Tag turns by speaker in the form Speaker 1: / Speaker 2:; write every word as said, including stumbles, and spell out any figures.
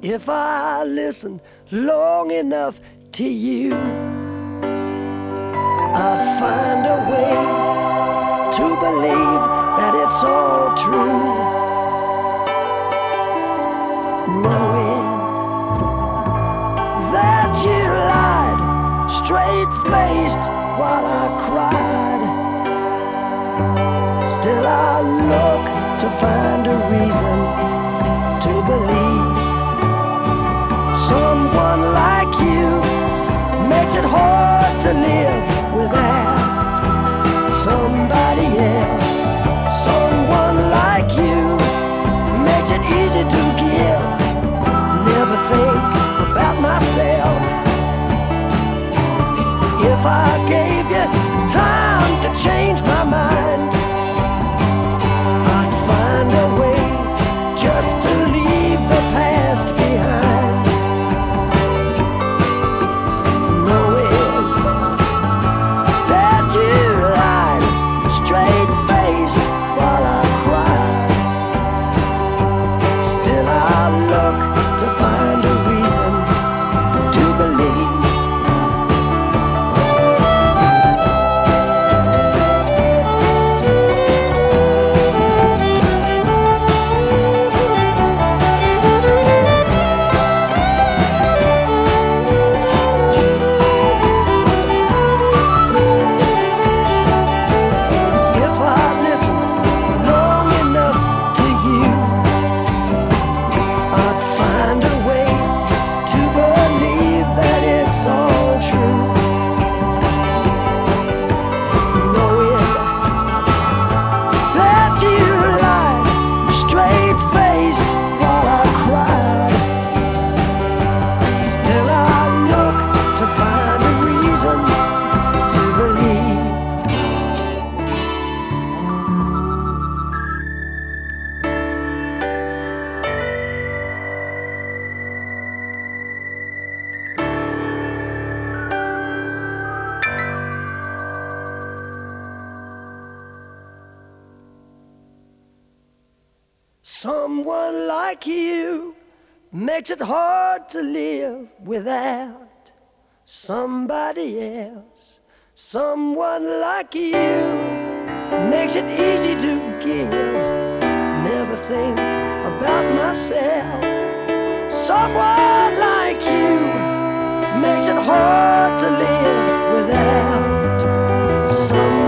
Speaker 1: If I listen long enough to you, I'd find a way to believe that it's all true. Knowing that you lied straight-faced while I cried, still I look to find a reason to believe. Someone like you makes it hard to live without somebody else. Someone like you makes it easy to give. Never think about myself. If I gave you time to change my mind, I'd find a way just to leave the past behind. Knowing that you lied straight-faced while I cried, still I look to find a reason to believe. Someone like you makes it hard to live without somebody else. Someone like you makes it easy to give. Never think about myself. Someone like you makes it hard to live without someone